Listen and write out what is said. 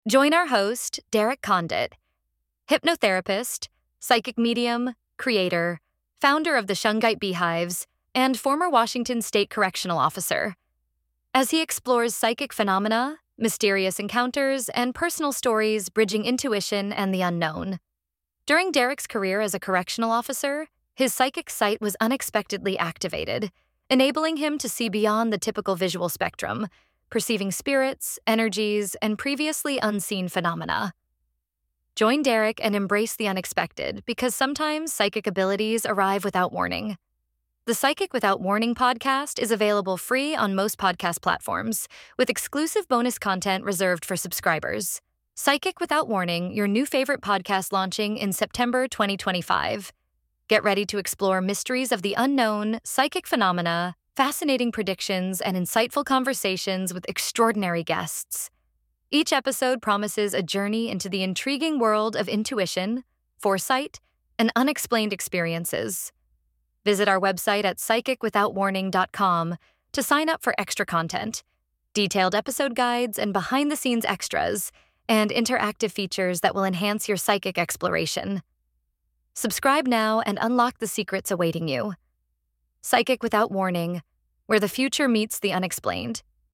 Join our host, Derek Condit, hypnotherapist, psychic medium, creator, founder of the Shungite Beehives, and former Washington State Correctional Officer, as he explores psychic phenomena, mysterious encounters, and personal stories bridging intuition and the unknown. During Derek's career as a correctional officer, his psychic sight was unexpectedly activated, enabling him to see beyond the typical visual spectrum, perceiving spirits, energies, and previously unseen phenomena. Join Derek and embrace the unexpected, because sometimes psychic abilities arrive without warning. The Psychic Without Warning podcast is available free on most podcast platforms, with exclusive bonus content reserved for subscribers. Psychic Without Warning, your new favorite podcast launching in September 2025. Get ready to explore mysteries of the unknown, psychic phenomena, fascinating predictions, and insightful conversations with extraordinary guests. Each episode promises a journey into the intriguing world of intuition, foresight, and unexplained experiences. Visit our website at psychicwithoutwarning.com to sign up for extra content, detailed episode guides and behind-the-scenes extras, and interactive features that will enhance your psychic exploration. Subscribe now and unlock the secrets awaiting you. Psychic Without Warning, where the future meets the unexplained.